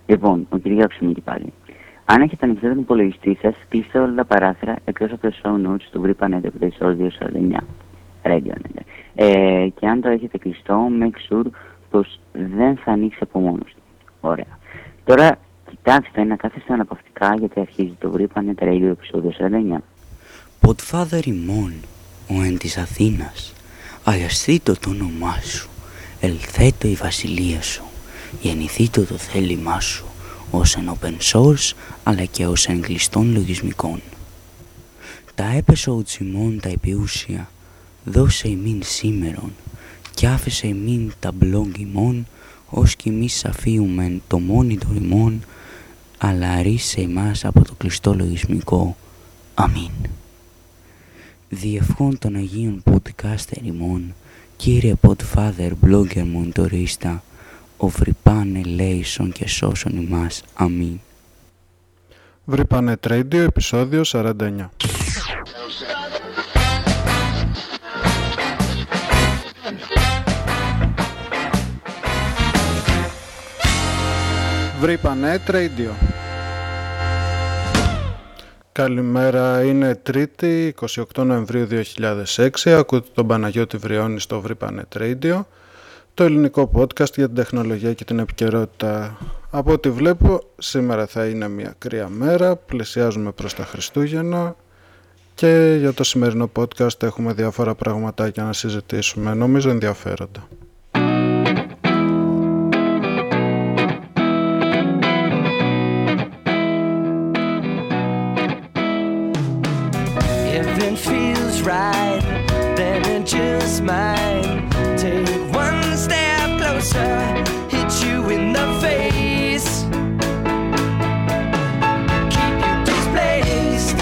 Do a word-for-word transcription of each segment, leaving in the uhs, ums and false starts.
Λοιπόν, ο κύριο Αξιμίτη πάλι. Αν έχετε ανοίξει τον υπολογιστή σας, κλείστε όλα τα παράθυρα εκτός από το show notes του VRIPANET επεισόδιο διακόσια σαράντα εννιά. Radio, ε, και αν το έχετε κλειστό, make sure πως δεν θα ανοίξει από μόνος του. Ωραία. Τώρα κοιτάξτε να κάθεστε αναπαυτικά γιατί αρχίζει το VRIPANET Radio επεισόδιο σαράντα εννιά. Ποδφάδερ ημών, ο εν της Αθήνας, αγιαστήτω το όνομά σου, ελθέτω η βασιλεία σου, γεννηθήτω το θέλημά σου, ως εν open source αλλά και ως εν κλειστών λογισμικών. Τα episodes ημών τα επιούσια, δώσε ημίν σήμερον, κι άφησε ημίν τα blog ημών, ως κι εμείς αφίουμεν το monitor ημών, αλλά αρίσε ημάς από το κλειστό λογισμικό. Αμήν. Διευχών των Αγίων Podcaster ημών, κύριε Podfather blogger μοντορίστα, ο VRIPANET λέησον και σώσον ημάς. Αμήν. VRIPANET Radio, επεισόδιο σαράντα εννιά. VRIPANET Radio. Καλημέρα, είναι Τρίτη, εικοστή όγδοη Νοεμβρίου δύο χιλιάδες έξι. Ακούτε τον Παναγιώτη Βριώνη στο VRIPANET Radio, το ελληνικό podcast για την τεχνολογία και την επικαιρότητα. Από ό,τι βλέπω, σήμερα θα είναι μια κρύα μέρα, πλησιάζουμε προς τα Χριστούγεννα και για το σημερινό podcast έχουμε διάφορα πραγματάκια να συζητήσουμε, νομίζω ενδιαφέροντα. Right, then it just might take one step closer, hit you in the face, keep you displaced.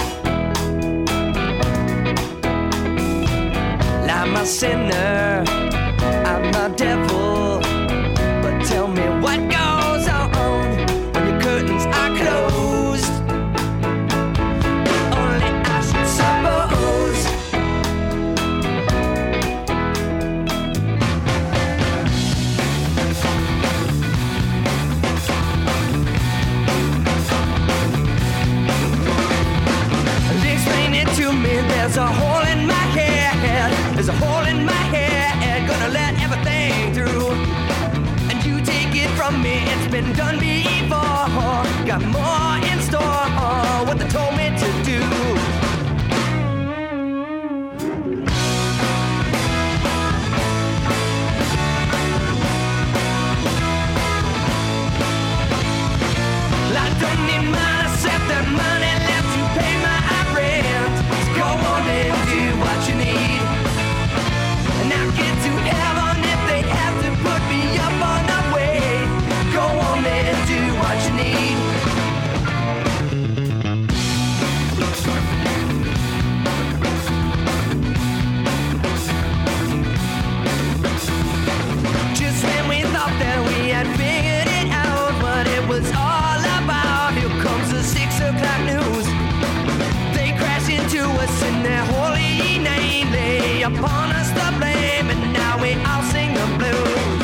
I'm a sinner, I'm a devil, but tell me what goes on when your curtains are closed. Only I should suppose. There's a hole in my head, there's a hole in my head, gonna let everything through, and you take it from me, it's been done before, got more in store, what they told me to do. I don't need money, except that money left to pay my rent. Go on and do what you need, and I'll get to heaven if they have to put me up on the way. Go on and do what you need. Just when we thought that we had figured it out, what it was all about, here comes the six o'clock news. To us in their holy name, lay upon us the blame, and now we all sing the blues.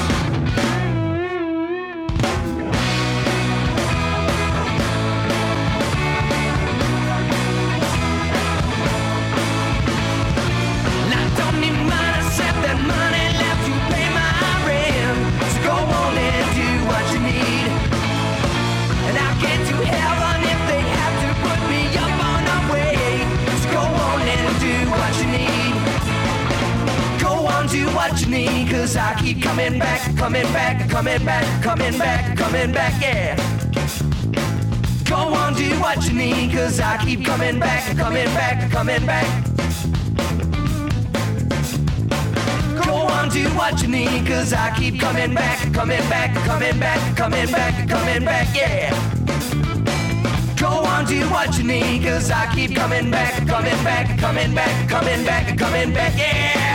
I don't need money, except that money left to pay my rent. So go on and do what you need, and I'll get to heaven if they have to put me up on a way. Go on and do what you need. Go on, do what you need, cause I keep coming back, coming back, coming back, coming back, coming back, yeah. Go on, do what you need, cause I keep coming back, coming back, coming back. Go on, do what you need, cause I keep coming back, coming back, coming back, coming back, coming back, yeah. Go on, do what you need, cause I keep coming back, coming back, coming back, coming back, coming back, yeah!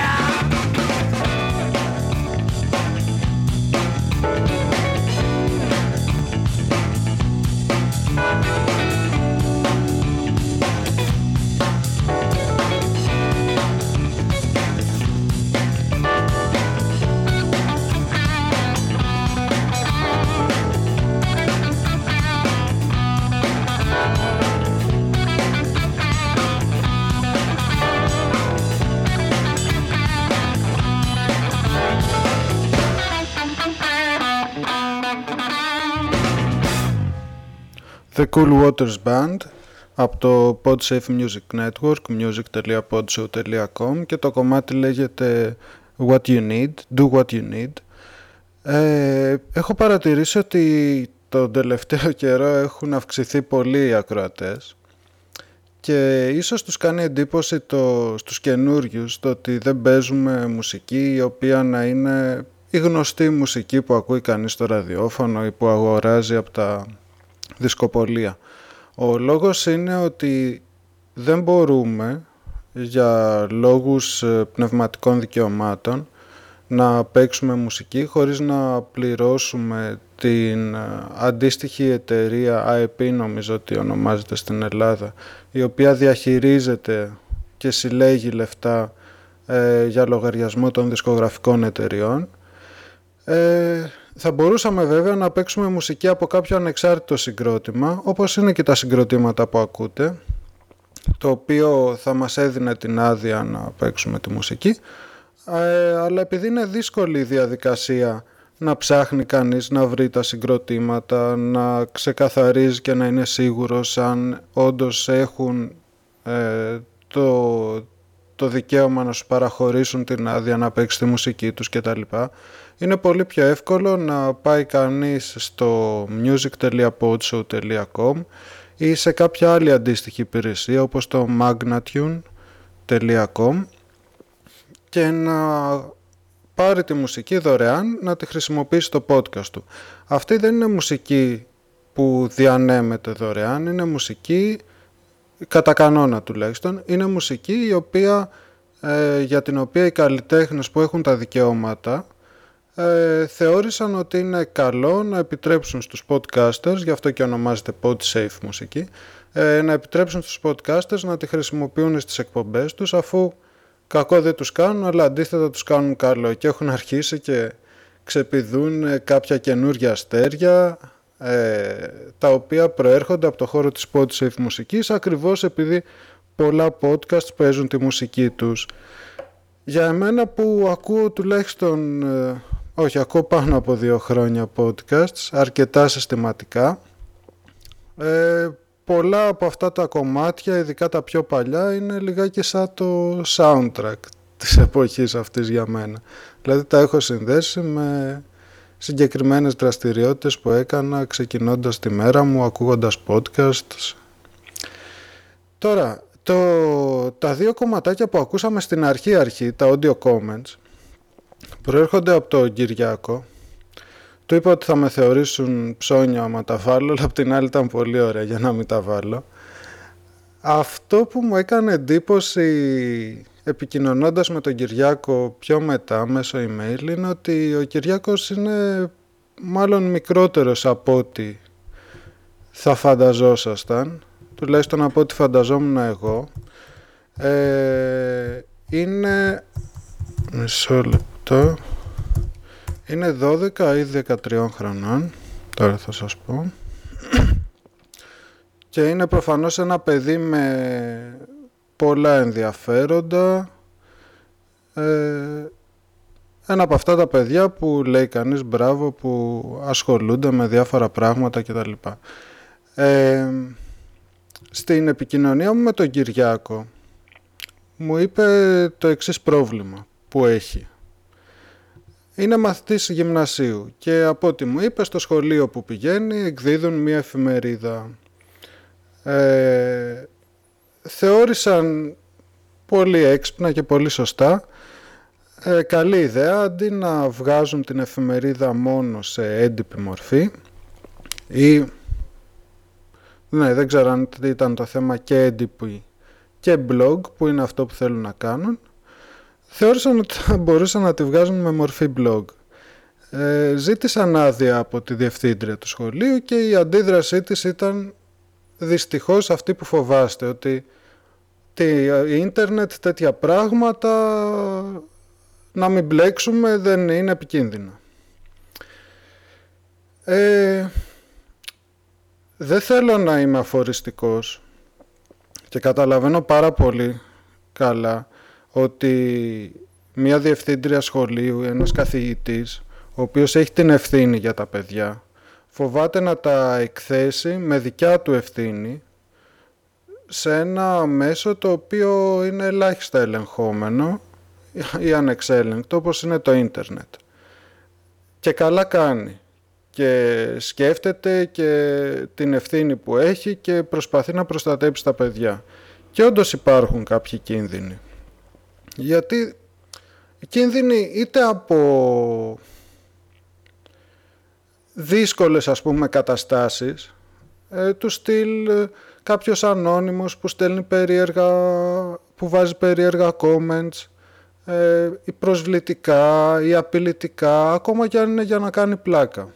The Cool Waters Band από το Podsafe Music Network, music τελεία podshow τελεία com, και το κομμάτι λέγεται What You Need, Do What You Need. Ε, έχω παρατηρήσει ότι τον τελευταίο καιρό έχουν αυξηθεί πολύ οι ακροατές και ίσως τους κάνει εντύπωση το, στους καινούριους το ότι δεν παίζουμε μουσική η οποία να είναι η γνωστή μουσική που ακούει κανείς στο ραδιόφωνο ή που αγοράζει από τα δισκοπολία. Ο λόγος είναι ότι δεν μπορούμε για λόγους πνευματικών δικαιωμάτων να παίξουμε μουσική χωρίς να πληρώσουμε την αντίστοιχη εταιρεία άι πι, νομίζω ότι ονομάζεται στην Ελλάδα, η οποία διαχειρίζεται και συλλέγει λεφτά ε, για λογαριασμό των δισκογραφικών εταιριών. Ε, θα μπορούσαμε βέβαια να παίξουμε μουσική από κάποιο ανεξάρτητο συγκρότημα, όπως είναι και τα συγκροτήματα που ακούτε, το οποίο θα μας έδινε την άδεια να παίξουμε τη μουσική, ε, αλλά επειδή είναι δύσκολη η διαδικασία να ψάχνει κανείς να βρει τα συγκροτήματα, να ξεκαθαρίζει και να είναι σίγουρος αν όντως έχουν ε, το, το δικαίωμα να σου παραχωρήσουν την άδεια να παίξει τη μουσική τους κτλ. Είναι πολύ πιο εύκολο να πάει κανείς στο music τελεία podshow τελεία com ή σε κάποια άλλη αντίστοιχη υπηρεσία όπως το magnatune τελεία com και να πάρει τη μουσική δωρεάν να τη χρησιμοποιήσει στο podcast του. Αυτή δεν είναι μουσική που διανέμεται δωρεάν, είναι μουσική, κατά κανόνα τουλάχιστον, είναι μουσική η οποία, ε, για την οποία οι καλλιτέχνες που έχουν τα δικαιώματα ε, θεώρησαν ότι είναι καλό να επιτρέψουν στους podcasters, γι' αυτό και ονομάζεται PodSafe μουσική, ε, να επιτρέψουν στους podcasters να τη χρησιμοποιούν στις εκπομπές τους, αφού κακό δεν τους κάνουν, αλλά αντίθετα τους κάνουν καλό και έχουν αρχίσει και ξεπηδούν κάποια καινούργια αστέρια ε, τα οποία προέρχονται από το χώρο της PodSafe μουσικής, ακριβώς επειδή πολλά podcast παίζουν τη μουσική τους. Για εμένα που ακούω τουλάχιστον, ε, όχι, ακούω πάνω από δύο χρόνια podcasts, αρκετά συστηματικά, ε, πολλά από αυτά τα κομμάτια, ειδικά τα πιο παλιά, είναι λιγάκι σαν το soundtrack της εποχής αυτής για μένα. Δηλαδή τα έχω συνδέσει με συγκεκριμένες δραστηριότητες που έκανα ξεκινώντας τη μέρα μου, ακούγοντας podcasts. Τώρα, το, τα δύο κομματάκια που ακούσαμε στην αρχή αρχή, τα audio comments, προέρχονται από τον Κυριάκο. Του είπα ότι θα με θεωρήσουν ψώνιο άμα τα βάλω, αλλά απ' την άλλη ήταν πολύ ωραία για να μην τα βάλω. Αυτό που μου έκανε εντύπωση επικοινωνώντας με τον Κυριάκο πιο μετά μέσω email είναι ότι ο Κυριάκος είναι μάλλον μικρότερος από ό,τι θα φανταζόσασταν, τουλάχιστον από ό,τι φανταζόμουν εγώ. Ε, είναι... μισό λεπτό... Είναι δώδεκα ή δεκατρία χρονών, τώρα θα σας πω. Και είναι προφανώς ένα παιδί με πολλά ενδιαφέροντα. Ε, ένα από αυτά τα παιδιά που λέει κανείς μπράβο, που ασχολούνται με διάφορα πράγματα κτλ. Ε, στην επικοινωνία μου με τον Κυριάκο μου είπε το εξής πρόβλημα που έχει. Είναι μαθητής γυμνασίου και από ό,τι μου είπε στο σχολείο που πηγαίνει εκδίδουν μία εφημερίδα. Ε, θεώρησαν πολύ έξυπνα και πολύ σωστά ε, καλή ιδέα, αντί να βγάζουν την εφημερίδα μόνο σε έντυπη μορφή ή ναι, δεν ξέρω αν ήταν το θέμα και έντυπη και blog που είναι αυτό που θέλουν να κάνουν, θεώρησαν ότι θα μπορούσαν να τη βγάζουν με μορφή blog. Ε, ζήτησαν άδεια από τη διευθύντρια του σχολείου και η αντίδρασή της ήταν δυστυχώς αυτή που φοβάστε, ότι τι, ίντερνετ, τέτοια πράγματα να μην μπλέξουμε, δεν είναι επικίνδυνα. Ε, δεν θέλω να είμαι αφοριστικός και καταλαβαίνω πάρα πολύ καλά ότι μια διευθύντρια σχολείου, ένας καθηγητής, ο οποίος έχει την ευθύνη για τα παιδιά, φοβάται να τα εκθέσει με δικιά του ευθύνη σε ένα μέσο το οποίο είναι ελάχιστα ελεγχόμενο ή ανεξέλεγκτο, όπως είναι το ίντερνετ. Και καλά κάνει. Και σκέφτεται και την ευθύνη που έχει και προσπαθεί να προστατέψει τα παιδιά. Και όντως υπάρχουν κάποιοι κίνδυνοι. Γιατί οι κίνδυνοι είτε από δύσκολες, ας πούμε, καταστάσεις, ε, του στυλ ε, κάποιος ανώνυμος που στέλνει περίεργα, που βάζει περίεργα comments, ε, ή προσβλητικά ή απειλητικά, ακόμα και αν είναι για να κάνει πλάκα.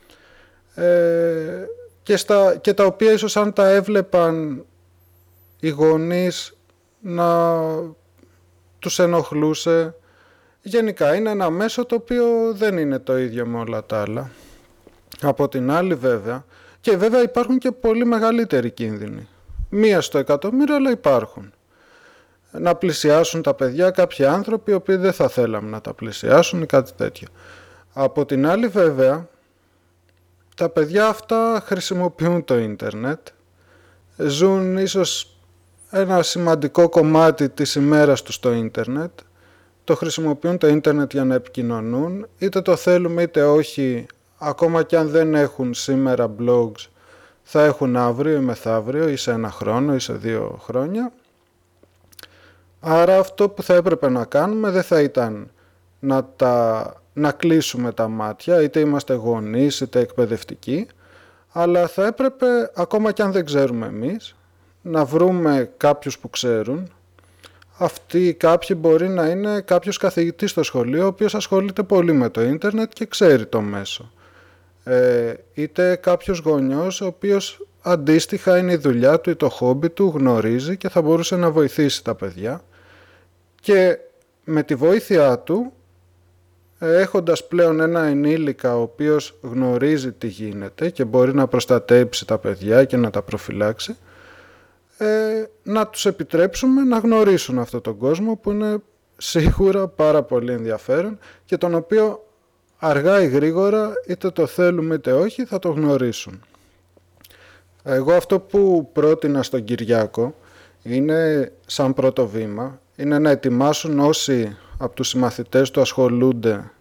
Ε, και, στα, και τα οποία ίσως αν τα έβλεπαν οι γονείς να τους ενοχλούσε. Γενικά είναι ένα μέσο το οποίο δεν είναι το ίδιο με όλα τα άλλα. Από την άλλη βέβαια, και βέβαια υπάρχουν και πολύ μεγαλύτεροι κίνδυνοι. Μία στο εκατομμύριο, αλλά υπάρχουν. Να πλησιάσουν τα παιδιά κάποιοι άνθρωποι οι οποίοι δεν θα θέλαμε να τα πλησιάσουν ή κάτι τέτοιο. Από την άλλη βέβαια, τα παιδιά αυτά χρησιμοποιούν το ίντερνετ, ζουν ίσως ένα σημαντικό κομμάτι της ημέρας τους στο ίντερνετ, το χρησιμοποιούν το ίντερνετ για να επικοινωνούν, είτε το θέλουμε είτε όχι, ακόμα και αν δεν έχουν σήμερα blogs, θα έχουν αύριο ή μεθαύριο ή σε ένα χρόνο ή σε δύο χρόνια. Άρα αυτό που θα έπρεπε να κάνουμε δεν θα ήταν να, τα, να κλείσουμε τα μάτια, είτε είμαστε γονείς είτε εκπαιδευτικοί, αλλά θα έπρεπε, ακόμα και αν δεν ξέρουμε εμείς, να βρούμε κάποιους που ξέρουν. Αυτοί κάποιοι μπορεί να είναι κάποιος καθηγητής στο σχολείο, ο οποίος ασχολείται πολύ με το ίντερνετ και ξέρει το μέσο. Ε, είτε κάποιος γονιός, ο οποίος αντίστοιχα είναι η δουλειά του ή το χόμπι του, γνωρίζει και θα μπορούσε να βοηθήσει τα παιδιά. Και με τη βοήθειά του, έχοντας πλέον ένα ενήλικα ο οποίος γνωρίζει τι γίνεται και μπορεί να προστατέψει τα παιδιά και να τα προφυλάξει, ε, να τους επιτρέψουμε να γνωρίσουν αυτόν τον κόσμο που είναι σίγουρα πάρα πολύ ενδιαφέρον και τον οποίο αργά ή γρήγορα, είτε το θέλουμε είτε όχι, θα το γνωρίσουν. Εγώ αυτό που πρότεινα στον Κυριάκο είναι, σαν πρώτο βήμα, είναι να ετοιμάσουν όσοι από τους συμμαθητές του ασχολούνται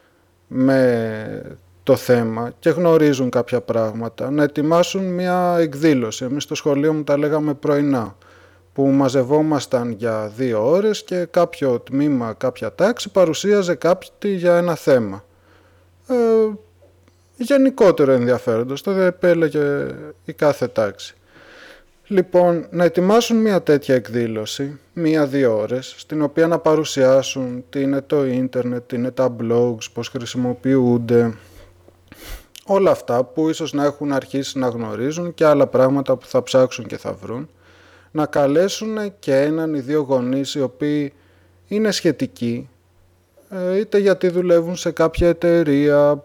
με το θέμα και γνωρίζουν κάποια πράγματα, να ετοιμάσουν μια εκδήλωση. Εμείς στο σχολείο μου τα λέγαμε πρωινά, που μαζευόμασταν για δύο ώρες και κάποιο τμήμα, κάποια τάξη παρουσίαζε κάτι για ένα θέμα. Ε, γενικότερο ενδιαφέροντος, το επέλεγε η κάθε τάξη. Λοιπόν, να ετοιμάσουν μια τέτοια εκδήλωση, μία-δύο ώρες, στην οποία να παρουσιάσουν τι είναι το ίντερνετ, τι είναι τα blogs, πώς χρησιμοποιούνται, όλα αυτά που ίσως να έχουν αρχίσει να γνωρίζουν και άλλα πράγματα που θα ψάξουν και θα βρουν. Να καλέσουν και έναν ή δύο γονείς οι οποίοι είναι σχετικοί, είτε γιατί δουλεύουν σε κάποια εταιρεία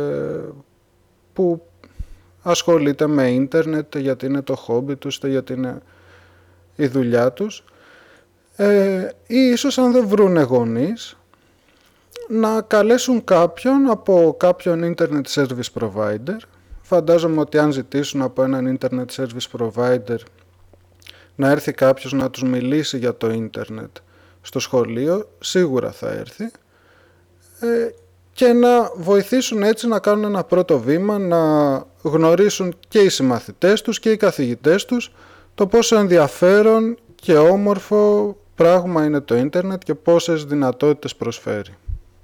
που ασχολείται με ίντερνετ, γιατί είναι το χόμπι τους, είτε γιατί είναι η δουλειά τους, ε, ή ίσως αν δεν βρούνε γονείς, να καλέσουν κάποιον από κάποιον Internet Service Provider. Φαντάζομαι ότι αν ζητήσουν από έναν Internet Service Provider να έρθει κάποιος να τους μιλήσει για το ίντερνετ στο σχολείο, σίγουρα θα έρθει, ε, και να βοηθήσουν έτσι να κάνουν ένα πρώτο βήμα, να γνωρίσουν και οι συμμαθητές τους και οι καθηγητές τους το πόσο ενδιαφέρον και όμορφο πράγμα είναι το ίντερνετ και πόσες δυνατότητες προσφέρει.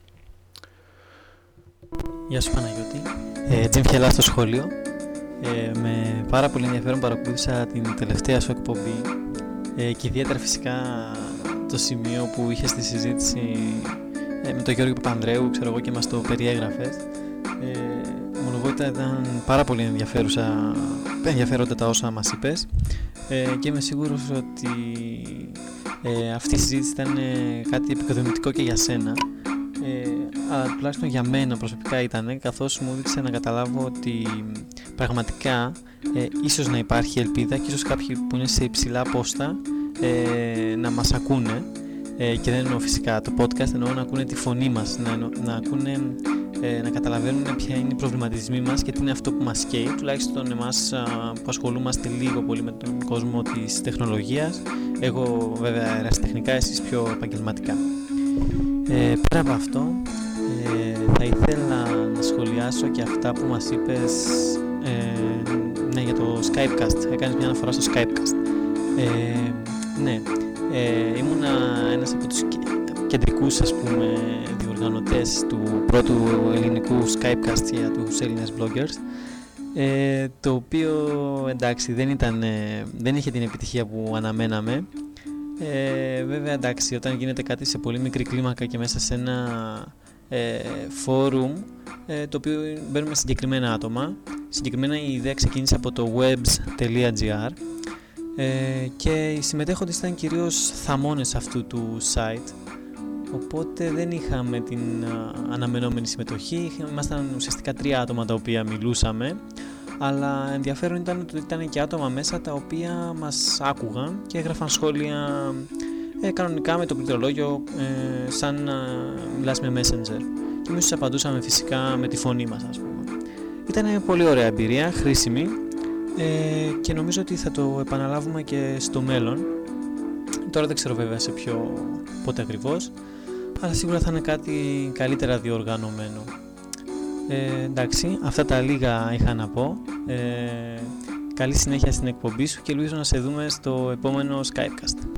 Γεια σου Παναγιώτη, ε, Τζιμ Χελά στο σχόλιο. Ε, με πάρα πολύ ενδιαφέρον παρακολούθησα την τελευταία σου εκπομπή ε, και ιδιαίτερα φυσικά το σημείο που είχες στη συζήτηση ε, με τον Γιώργο Παπανδρέου, ξέρω εγώ, και μας το περιέγραφες. Ε, ομολογώ ότι ήταν πάρα πολύ ενδιαφέρουσα, ενδιαφέροντα τα όσα μας είπες, ε, και είμαι σίγουρος ότι ε, αυτή η συζήτηση ήταν ε, κάτι επικοδομητικό και για σένα. Ε, αλλά τουλάχιστον για μένα προσωπικά ήταν, καθώς μου έδειξε να καταλάβω ότι πραγματικά ε, ίσως να υπάρχει ελπίδα και ίσως κάποιοι που είναι σε υψηλά πόστα ε, να μας ακούνε, ε, και δεν εννοώ φυσικά το podcast, εννοώ να ακούνε τη φωνή μας, να, να ακούνε ε, να καταλαβαίνουν ποια είναι οι προβληματισμοί μας και τι είναι αυτό που μας καίει, τουλάχιστον εμάς α, που ασχολούμαστε λίγο πολύ με τον κόσμο της τεχνολογίας. Εγώ βέβαια ερασιτεχνικά, εσείς πιο επαγγελματικά. Ε, πέρα από αυτό, ε, θα ήθελα να σχολιάσω και αυτά που μας είπες ε, ναι, για το Skypecast. Έκανες μια αναφορά στο Skypecast. Ε, ναι, ε, ήμουνα ένας από τους κεντρικούς, ας πούμε, διοργανωτές του πρώτου ελληνικού Skypecast για τους Έλληνες bloggers, ε, το οποίο εντάξει δεν, ήταν, ε, δεν είχε την επιτυχία που αναμέναμε. Ε, βέβαια εντάξει, όταν γίνεται κάτι σε πολύ μικρή κλίμακα και μέσα σε ένα ε, forum, ε, το οποίο μπαίνουμε συγκεκριμένα άτομα, συγκεκριμένα η ιδέα ξεκίνησε από το webs.gr, ε, και οι συμμετέχοντες ήταν κυρίως θαμώνες αυτού του site, οπότε δεν είχαμε την α, αναμενόμενη συμμετοχή. Ήμασταν ουσιαστικά τρία άτομα τα οποία μιλούσαμε, αλλά ενδιαφέρον ήταν ότι ήταν και άτομα μέσα τα οποία μας άκουγαν και έγραφαν σχόλια ε, κανονικά με το πληκτρολόγιο, ε, σαν να μιλάς με Messenger, και εμείς τους απαντούσαμε φυσικά με τη φωνή μας, ας πούμε. Ήταν πολύ ωραία εμπειρία, χρήσιμη, ε, και νομίζω ότι θα το επαναλάβουμε και στο μέλλον. Τώρα δεν ξέρω βέβαια σε ποιο πότε ακριβώς, αλλά σίγουρα θα είναι κάτι καλύτερα διοργανωμένο. Ε, εντάξει, αυτά τα λίγα είχα να πω. Ε, καλή συνέχεια στην εκπομπή σου και ελπίζω να σε δούμε στο επόμενο Skypecast.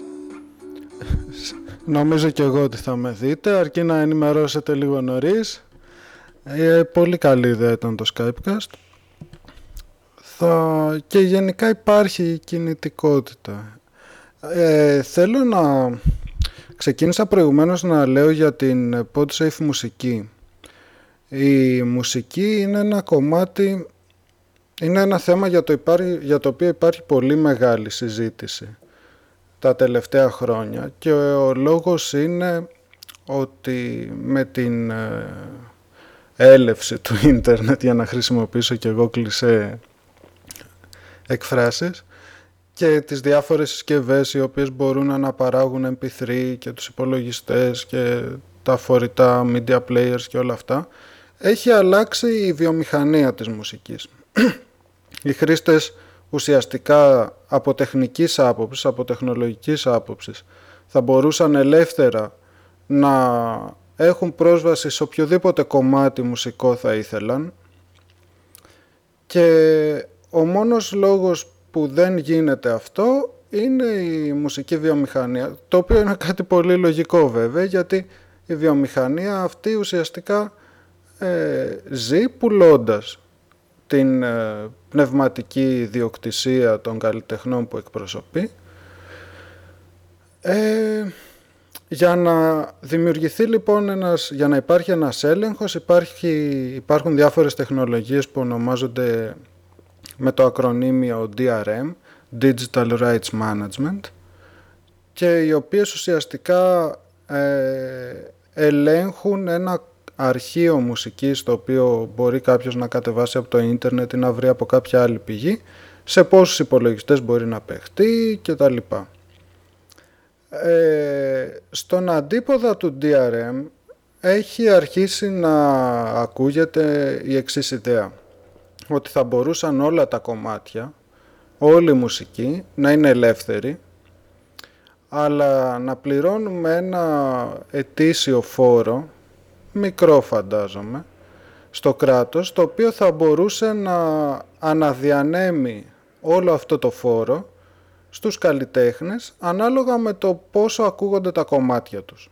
Νομίζω και εγώ ότι θα με δείτε, αρκεί να ενημερώσετε λίγο νωρίς. Ε, πολύ καλή ιδέα ήταν το Skypecast. Θα... Και γενικά υπάρχει κινητικότητα. Ε, θέλω να... Ξεκίνησα προηγουμένως να λέω για την PodSafe μουσική. Η μουσική είναι ένα κομμάτι, είναι ένα θέμα για το, υπάρχει, για το οποίο υπάρχει πολύ μεγάλη συζήτηση τα τελευταία χρόνια, και ο λόγος είναι ότι με την έλευση του ίντερνετ, για να χρησιμοποιήσω και εγώ κλισέ εκφράσεις, και τις διάφορες συσκευές οι οποίες μπορούν να αναπαράγουν εμ πι θρι και τους υπολογιστές και τα φορητά media players και όλα αυτά, έχει αλλάξει η βιομηχανία της μουσικής. Οι χρήστες ουσιαστικά από τεχνικής άποψης, από τεχνολογικής άποψης, θα μπορούσαν ελεύθερα να έχουν πρόσβαση σε οποιοδήποτε κομμάτι μουσικό θα ήθελαν, και ο μόνος λόγος που δεν γίνεται αυτό είναι η μουσική βιομηχανία, το οποίο είναι κάτι πολύ λογικό βέβαια, γιατί η βιομηχανία αυτή ουσιαστικά ε, ζει πουλώντας την ε, πνευματική ιδιοκτησία των καλλιτεχνών που εκπροσωπεί. Ε, για να δημιουργηθεί λοιπόν ένας, για να υπάρχει ένας έλεγχος, υπάρχει, υπάρχουν διάφορες τεχνολογίες που ονομάζονται με το ακρονίμιο ντι αρ εμ, Digital Rights Management, και οι οποίες ουσιαστικά ε, ελέγχουν ένα αρχείο μουσικής, το οποίο μπορεί κάποιος να κατεβάσει από το ίντερνετ ή να βρει από κάποια άλλη πηγή, σε πόσους υπολογιστές μπορεί να παιχτεί κτλ. Ε, στον αντίποδα του ντι αρ εμ έχει αρχίσει να ακούγεται η εξής ιδέα, ότι θα μπορούσαν όλα τα κομμάτια, όλη η μουσική να είναι ελεύθερη, αλλά να πληρώνουμε ένα ετήσιο φόρο, μικρό φαντάζομαι, στο κράτος, το οποίο θα μπορούσε να αναδιανέμει όλο αυτό το φόρο στους καλλιτέχνες ανάλογα με το πόσο ακούγονται τα κομμάτια τους.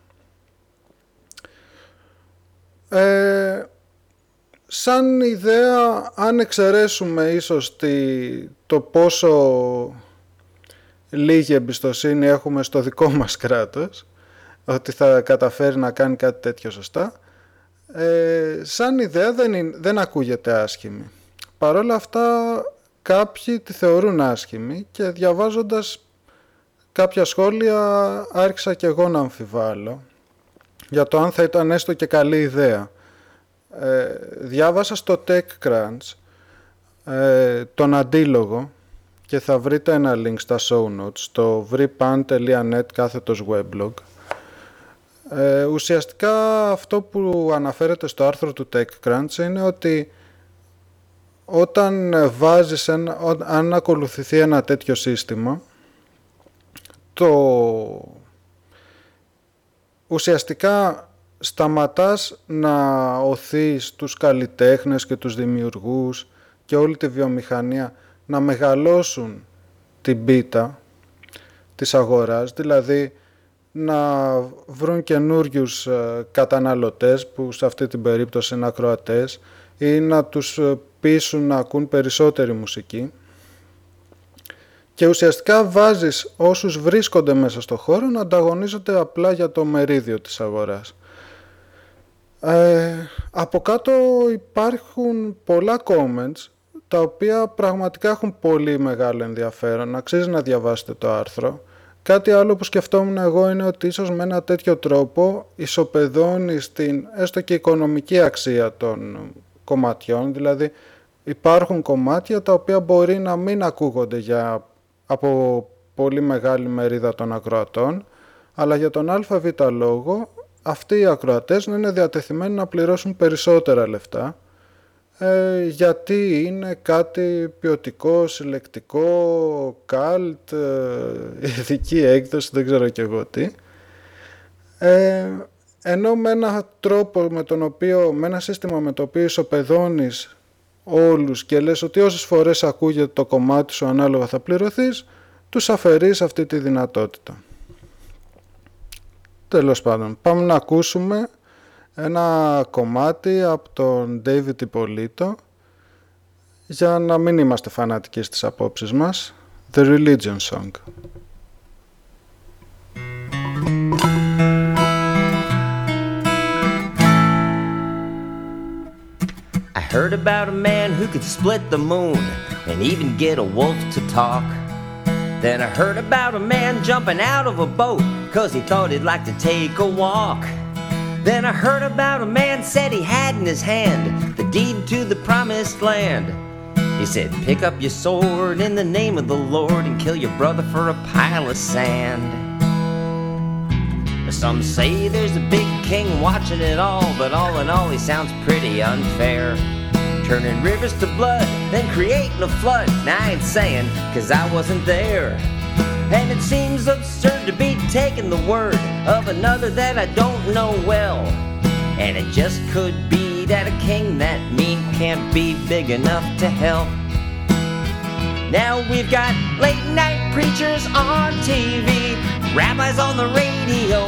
Ε, σαν ιδέα, αν εξαιρέσουμε ίσως τη, το πόσο λίγη εμπιστοσύνη έχουμε στο δικό μας κράτος, ότι θα καταφέρει να κάνει κάτι τέτοιο σωστά, ε, σαν ιδέα δεν, είναι, δεν ακούγεται άσχημη. Παρ' όλα αυτά κάποιοι τη θεωρούν άσχημη, και διαβάζοντας κάποια σχόλια άρχισα και εγώ να αμφιβάλλω για το αν θα ήταν έστω και καλή ιδέα. Ε, διάβασα στο TechCrunch ε, τον αντίλογο, και θα βρείτε ένα link στα show notes στο vripan τελεία net κάθετος weblog. Ε, ουσιαστικά αυτό που αναφέρεται στο άρθρο του TechCrunch είναι ότι όταν βάζεις ένα, αν ακολουθηθεί ένα τέτοιο σύστημα, το ουσιαστικά σταματάς να οθείς τους καλλιτέχνες και τους δημιουργούς και όλη τη βιομηχανία να μεγαλώσουν την πίτα της αγοράς, δηλαδή να βρουν καινούριους καταναλωτές που σε αυτή την περίπτωση είναι ακροατές ή να τους πείσουν να ακούν περισσότερη μουσική, και ουσιαστικά βάζεις όσους βρίσκονται μέσα στο χώρο να ανταγωνίζονται απλά για το μερίδιο της αγοράς. Ε, από κάτω υπάρχουν πολλά comments τα οποία πραγματικά έχουν πολύ μεγάλο ενδιαφέρον, αξίζει να διαβάσετε το άρθρο. Κάτι άλλο που σκεφτόμουν εγώ είναι ότι ίσως με ένα τέτοιο τρόπο ισοπεδώνει στην έστω και οικονομική αξία των κομματιών, δηλαδή υπάρχουν κομμάτια τα οποία μπορεί να μην ακούγονται για, από πολύ μεγάλη μερίδα των ακροατών, αλλά για τον ΑΒ λόγο αυτοί οι ακροατές να είναι διατεθειμένοι να πληρώσουν περισσότερα λεφτά, ε, γιατί είναι κάτι ποιοτικό, συλλεκτικό, καλτ, ε, ειδική έκδοση, δεν ξέρω και εγώ τι. Ε, ενώ με ένα τρόπο με τον οποίο, με ένα σύστημα με το οποίο ισοπεδώνεις όλους και λες ότι όσες φορές ακούγεται το κομμάτι σου ανάλογα θα πληρωθείς, τους αφαιρείς αυτή τη δυνατότητα. Τέλος πάντων, πάμε να ακούσουμε ένα κομμάτι από τον David Ippolito για να μην είμαστε φανατικοί στις απόψεις μας. The Religion Song. I heard about a man who could split the moon and even get a wolf to talk. Then I heard about a man jumping out of a boat 'cause he thought he'd like to take a walk. Then I heard about a man said he had in his hand the deed to the promised land. He said, pick up your sword in the name of the Lord and kill your brother for a pile of sand. Some say there's a big king watching it all, but all in all he sounds pretty unfair. Turning rivers to blood, then creating a flood. Now I ain't saying, 'cause I wasn't there. And it seems absurd to be taking the word of another that I don't know well. And it just could be that a king that mean can't be big enough to help. Now we've got late night preachers on T V, rabbis on the radio,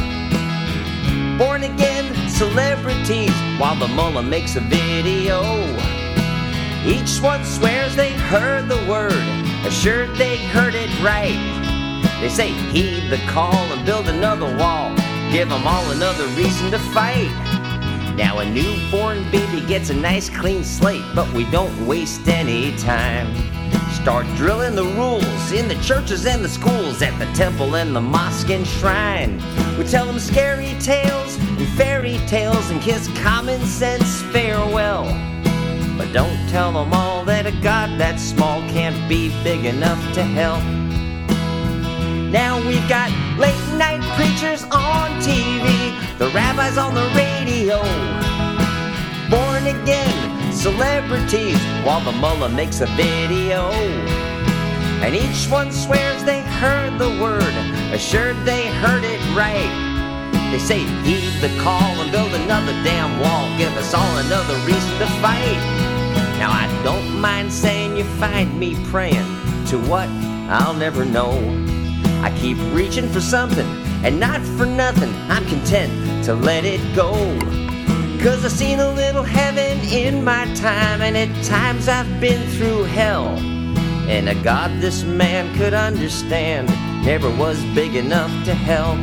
born again celebrities while the mullah makes a video. Each one swears they heard the word, assured they heard it right. They say heed the call and build another wall, give them all another reason to fight. Now a newborn baby gets a nice clean slate, but we don't waste any time. Start drilling the rules in the churches and the schools, at the temple and the mosque and shrine. We tell them scary tales and fairy tales and kiss common sense farewell. But don't tell them all that a God that small can't be big enough to help. Now we've got late night preachers on T V, the rabbis on the radio, born again celebrities while the mullah makes a video. And each one swears they heard the word, assured they heard it right. They say heed the call and build another damn wall, give us all another reason to fight. Now I don't mind saying you find me praying to what I'll never know. I keep reaching for something, and not for nothing I'm content to let it go. 'Cause I've seen a little heaven in my time, and at times I've been through hell. And a God this man could understand never was big enough to help.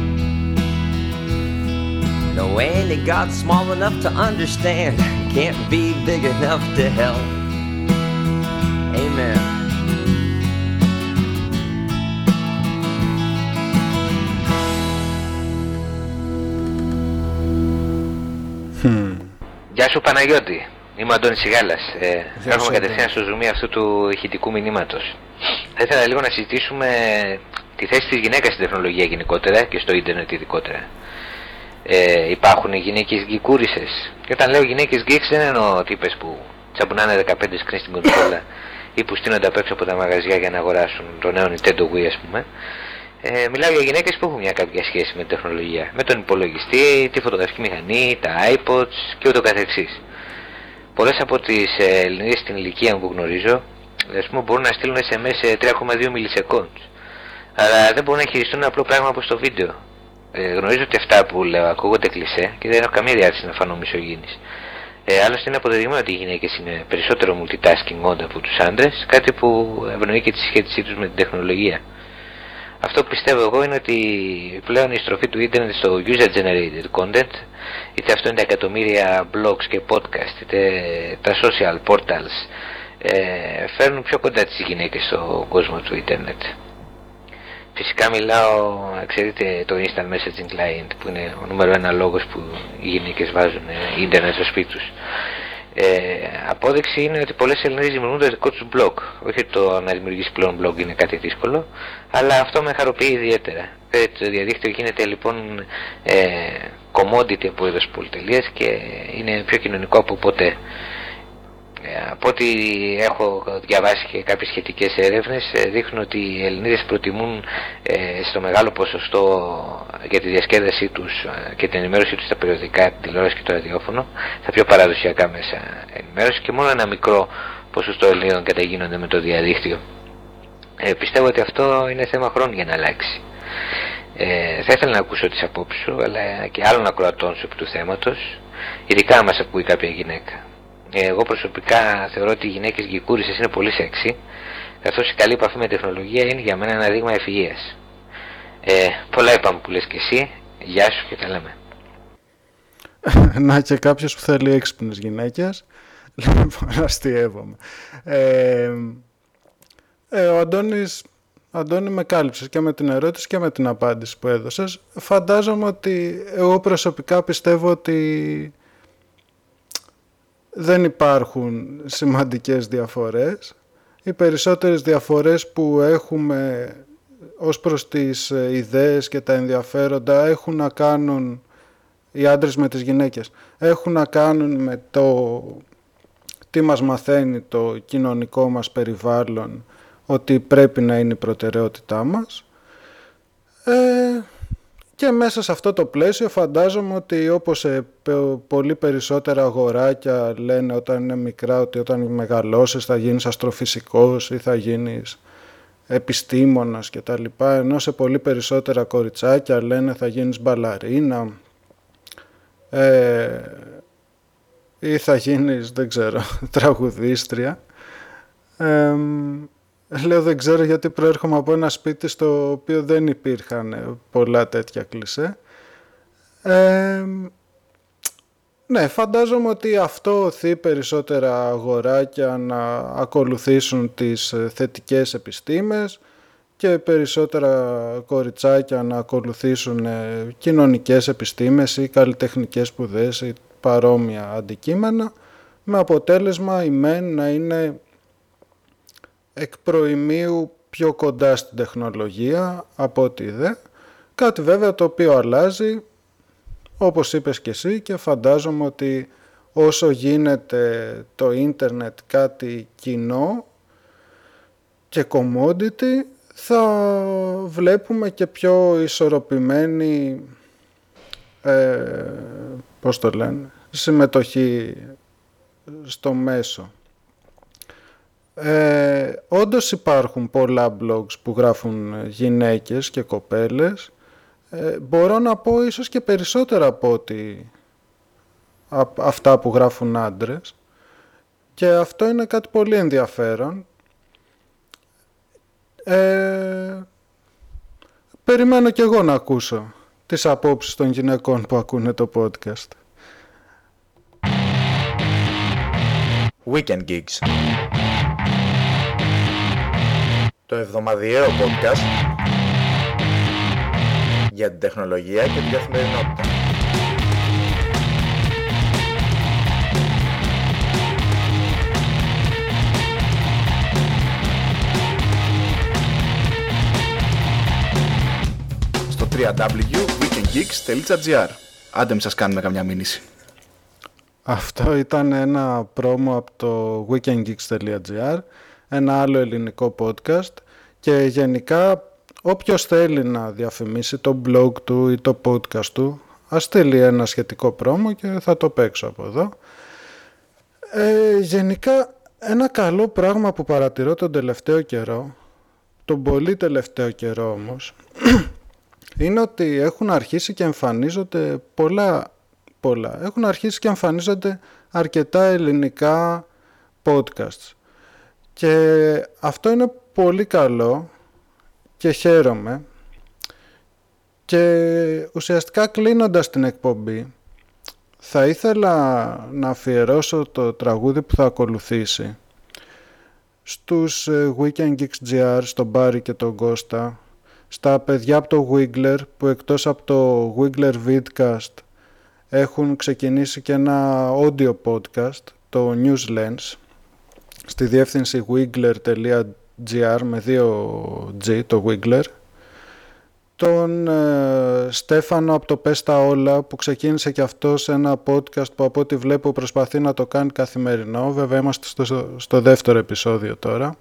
No, any God small enough to understand can't be big enough to help. Amen. Γεια σου Παναγιώτη, είμαι ο Αντώνης Σιγάλας. Ε, έρχομαι κατευθείαν στο ζουμί αυτού του ηχητικού μηνύματος. Θα ήθελα λίγο να συζητήσουμε τη θέση της γυναίκας στην τεχνολογία γενικότερα και στο ίντερνετ ειδικότερα. Ε, υπάρχουν γυναίκες γκικούρισες. Και όταν λέω γυναίκες γκίξ δεν εννοώ τύπες που τσαμπουνάνε δεκαπέντε screen στην κονσόλα ή που στείνονται απ' έξω από τα μαγαζιά για να αγοράσουν το νέο Nintendo Wii, ας πούμε. Ε, μιλάω για γυναίκες που έχουν μια κάποια σχέση με την τεχνολογία. Με τον υπολογιστή, τη φωτογραφική μηχανή, τα iPods και ούτω καθεξής. Πολλές από τις ε, Ελληνίδες στην ηλικία που γνωρίζω, ας πούμε, μπορούν να στείλουν ες εμ ες σε τρία κόμμα δύο μιλισεκόντ. Αλλά δεν μπορούν να χειριστούν ένα απλό πράγμα όπως το βίντεο. Ε, γνωρίζω ότι αυτά που λέω ακούγονται κλισέ και δεν έχω καμία διάθεση να φανώ μισογίνης. Ε, άλλωστε είναι αποδεδειγμένο ότι οι γυναίκες είναι περισσότερο multitasking όντα από τους άντρες, κάτι που ευνοεί και τη σχέση τους με την τεχνολογία. Αυτό που πιστεύω εγώ είναι ότι πλέον η στροφή του ίντερνετ στο user-generated content, είτε αυτό είναι τα εκατομμύρια blogs και podcast, είτε τα social portals, ε, φέρνουν πιο κοντά τις γυναίκες στον κόσμο του ίντερνετ. Φυσικά μιλάω, ξέρετε, το Instant Messaging Client, που είναι ο νούμερο ένα λόγος που οι γυναίκες βάζουν ίντερνετ στο σπίτι τους. Ε, απόδειξη είναι ότι πολλές Ελληνίδες δημιουργούν το δικό τους blog. Όχι ότι το να δημιουργήσει πλέον blog είναι κάτι δύσκολο, αλλά αυτό με χαροποιεί ιδιαίτερα. Ε, το διαδίκτυο γίνεται λοιπόν ε, commodity από είδος πολυτελείας και είναι πιο κοινωνικό από ποτέ. Ε, από ό,τι έχω διαβάσει και κάποιες σχετικές έρευνες, ε, δείχνουν ότι οι Ελληνίδες προτιμούν ε, στο μεγάλο ποσοστό για τη διασκέδασή τους ε, και την ενημέρωσή τους στα περιοδικά, τη τηλεόραση και το ραδιόφωνο, στα πιο παραδοσιακά μέσα ενημέρωση, και μόνο ένα μικρό ποσοστό Ελληνίδων καταγίνονται με το διαδίκτυο. Ε, πιστεύω ότι αυτό είναι θέμα χρόνου για να αλλάξει. Ε, θα ήθελα να ακούσω τις απόψεις σου, αλλά και άλλων ακροατών σου επί του θέματος, ειδικά μας ακούει κάποια γυναίκα. Εγώ προσωπικά θεωρώ ότι οι γυναίκες γκικούρισες είναι πολύ σεξι, καθώς η καλή επαφή με τεχνολογία είναι για μένα ένα δείγμα ευφυΐας. Ε, πολλά είπαμε που λες και εσύ. Γεια σου και τα λέμε. Να, και κάποιος που θέλει έξυπνες γυναίκες. Λοιπόν, αστειεύομαι. Ε, ε, ο Αντώνης, Αντώνη, με κάλυψες και με την ερώτηση και με την απάντηση που έδωσες. Φαντάζομαι ότι εγώ προσωπικά πιστεύω ότι δεν υπάρχουν σημαντικές διαφορές. Οι περισσότερες διαφορές που έχουμε ως προς τις ιδέες και τα ενδιαφέροντα έχουν να κάνουν, οι άντρες με τις γυναίκες, έχουν να κάνουν με το τι μας μαθαίνει το κοινωνικό μας περιβάλλον, ότι πρέπει να είναι η προτεραιότητά μας. Ε, Και μέσα σε αυτό το πλαίσιο φαντάζομαι ότι όπως ε, πολύ περισσότερα αγοράκια λένε όταν είναι μικρά ότι όταν μεγαλώσεις θα γίνεις αστροφυσικός ή θα γίνεις επιστήμονας και τα λοιπά, ενώ σε πολύ περισσότερα κοριτσάκια λένε θα γίνεις μπαλαρίνα ε, ή θα γίνεις, δεν ξέρω, τραγουδίστρια. Ε, Λέω δεν ξέρω γιατί προέρχομαι από ένα σπίτι στο οποίο δεν υπήρχαν πολλά τέτοια κλισέ. Ε, ναι, φαντάζομαι ότι αυτό οθεί περισσότερα αγοράκια να ακολουθήσουν τις θετικές επιστήμες και περισσότερα κοριτσάκια να ακολουθήσουν κοινωνικές επιστήμες ή καλλιτεχνικές σπουδές ή παρόμοια αντικείμενα, με αποτέλεσμα οι μεν να είναι εκ προημίου πιο κοντά στην τεχνολογία από ό,τι δε. Κάτι βέβαια το οποίο αλλάζει, όπως είπες και εσύ, και φαντάζομαι ότι όσο γίνεται το ίντερνετ κάτι κοινό και commodity, θα βλέπουμε και πιο ισορροπημένη ε, πώς το λένε, συμμετοχή στο μέσο. Ε, όντως υπάρχουν πολλά blogs που γράφουν γυναίκες και κοπέλες. Ε, μπορώ να πω ίσως και περισσότερα από ότι α, αυτά που γράφουν άντρες. Και αυτό είναι κάτι πολύ ενδιαφέρον. Ε, περιμένω κι εγώ να ακούσω τις απόψεις των γυναικών που ακούνε το podcast. Weekend Gigs. Το εβδομαδιαίο podcast για την τεχνολογία και την καθημερινότητα. Στο double-u double-u double-u τελεία weekend geeks τελεία gr. Άντε μην σας κάνουμε καμιά μήνυση. Αυτό ήταν ένα πρόμο από το weekendgeeks τελεία gr, ένα άλλο ελληνικό podcast, και γενικά όποιος θέλει να διαφημίσει το blog του ή το podcast του, ας στείλει ένα σχετικό πρόμο και θα το παίξω από εδώ. Ε, γενικά ένα καλό πράγμα που παρατηρώ τον τελευταίο καιρό, τον πολύ τελευταίο καιρό όμως, είναι ότι έχουν αρχίσει και εμφανίζονται πολλά, πολλά, έχουν αρχίσει και εμφανίζονται αρκετά ελληνικά podcasts. Και αυτό είναι πολύ καλό και χαίρομαι. Και ουσιαστικά κλείνοντας την εκπομπή, θα ήθελα να αφιερώσω το τραγούδι που θα ακολουθήσει στους weekendgeeks.gr, στον Μπάρη και τον Κώστα, στα παιδιά από το Wiggler, που εκτός από το Wiggler Vidcast έχουν ξεκινήσει και ένα audio podcast, το Newslens, στη διεύθυνση wiggler τελεία gr με δύο G, το Wiggler. Τον ε, Στέφανο από το Πες τα Όλα, που ξεκίνησε και αυτός ένα podcast που από ό,τι βλέπω προσπαθεί να το κάνει καθημερινό. Βέβαια είμαστε στο, στο δεύτερο επεισόδιο τώρα.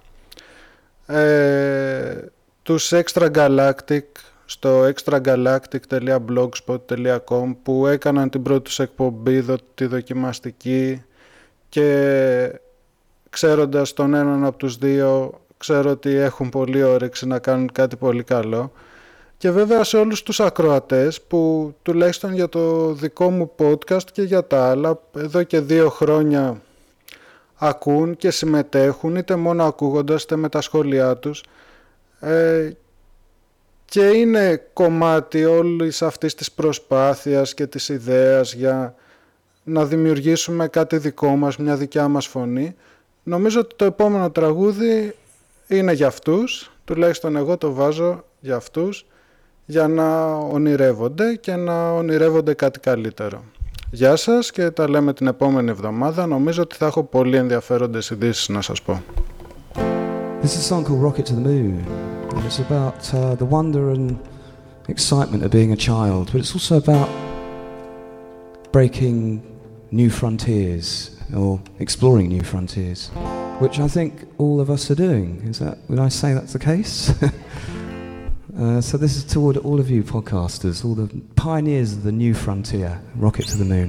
Ε, τους Extra Galactic στο extra galactic τελεία blogspot τελεία com, που έκαναν την πρώτη τους εκπομπή, τη δοκιμαστική, και ξέροντας τον έναν από τους δύο, ξέρω ότι έχουν πολύ όρεξη να κάνουν κάτι πολύ καλό. Και βέβαια σε όλους τους ακροατές που τουλάχιστον για το δικό μου podcast και για τα άλλα εδώ και δύο χρόνια ακούν και συμμετέχουν, είτε μόνο ακούγοντας είτε με τα σχόλιά τους, ε, και είναι κομμάτι όλης αυτής της προσπάθειας και της ιδέας για να δημιουργήσουμε κάτι δικό μας, μια δικιά μας φωνή. Νομίζω ότι το επόμενο τραγούδι είναι για αυτούς, τουλάχιστον εγώ το βάζω για αυτούς, για να ονειρεύονται και να ονειρεύονται κάτι καλύτερο. Γεια σας και τα λέμε την επόμενη εβδομάδα. Νομίζω ότι θα έχω πολύ ενδιαφέροντες ειδήσεις να σας πω. This is a song called Rocket to the Moon. And it's about uh, the wonder and excitement of being a child, but it's also about breaking new frontiers or exploring new frontiers, which I think all of us are doing. Is that, would I say that's the case? uh, so this is toward all of you podcasters, all the pioneers of the new frontier, Rocket to the Moon.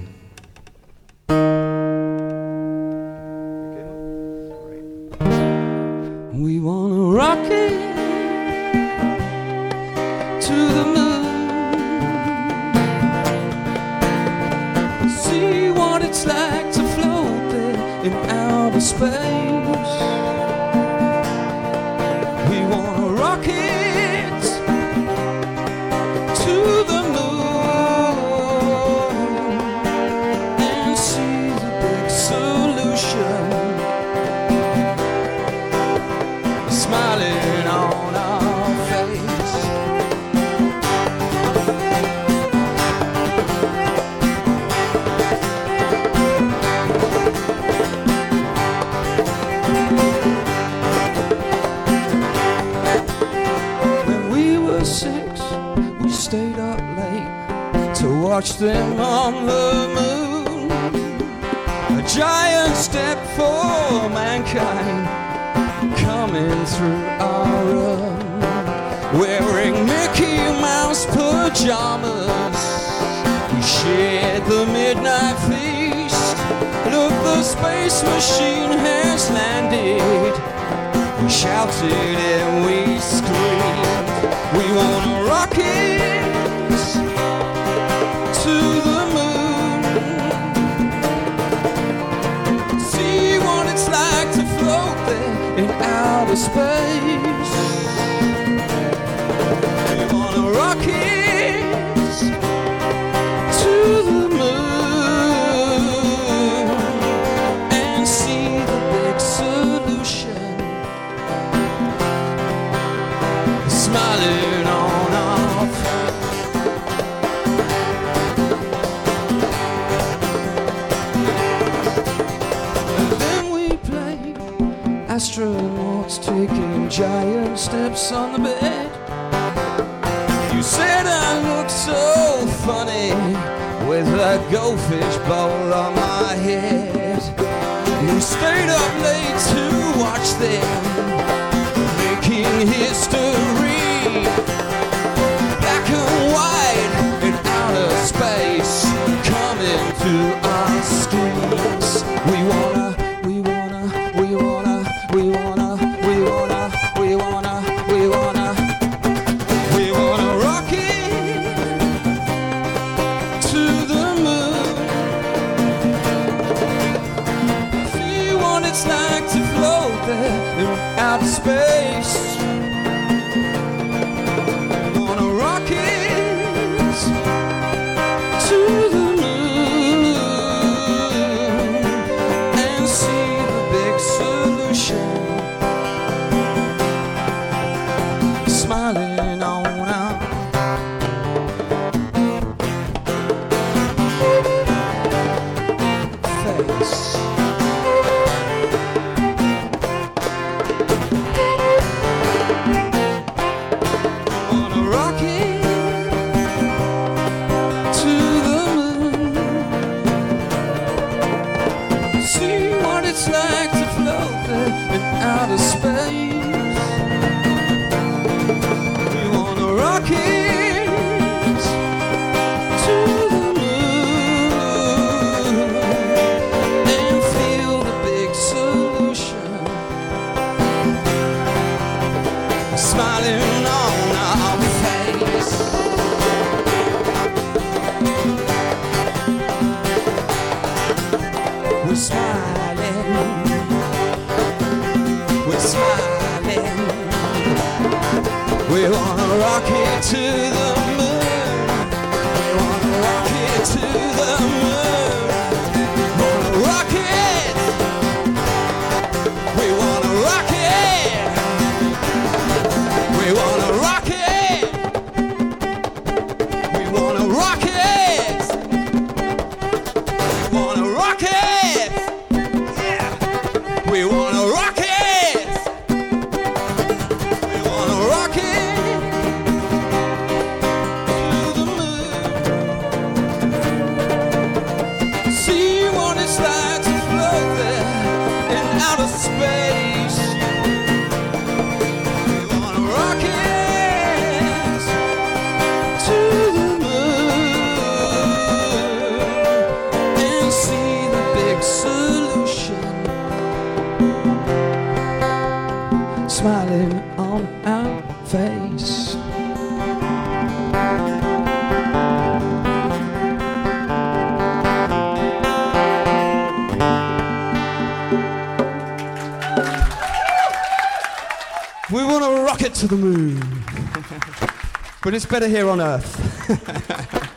We want a rocket to the moon, see what it's like to float there in outer space. We want a rocket to the moon and see the big solution smiling on our face. When we were six, we stayed up late to watch them on the moon. A giant step for mankind coming through our room, wearing Mickey Mouse pajamas. We shared the midnight feast. Look, the space machine has landed. We shouted and we screamed. We want a rocket to the moon, see what it's like to float there in outer space. We want a rocket to the moon and see the big solution smiling on our face. And then we played astronauts taking giant steps on the bed. You said I looked so funny with a goldfish bowl on my head. We stayed up late to watch them making history. Black and white in outer space coming to our screens. We wanna, we wanna, we wanna, we wanna, we wanna, we wanna, we wanna, we wanna rock it to the moon. See what it's like to float there in outer space. We wanna rock it to the moon and see the big solution smiling on our face. Wanna rock it to the moon. See what it's like to float there in outer space. We wanna rock it to the moon and feel the big solution smiling on our face. We're smiling, we're smiling. We wanna rock it to the moon. We wanna rock it to the moon. Wanna rock it. We wanna rock it. We wanna rock it. We wanna rock it. We wanna rock it. Yeah. We wanna rock it. We wanna rock it to the moon. See what it's like to float there in outer space. We wanna rock it to the moon and see the big solution smiling on our face. We want to rock it to the moon, but it's better here on Earth.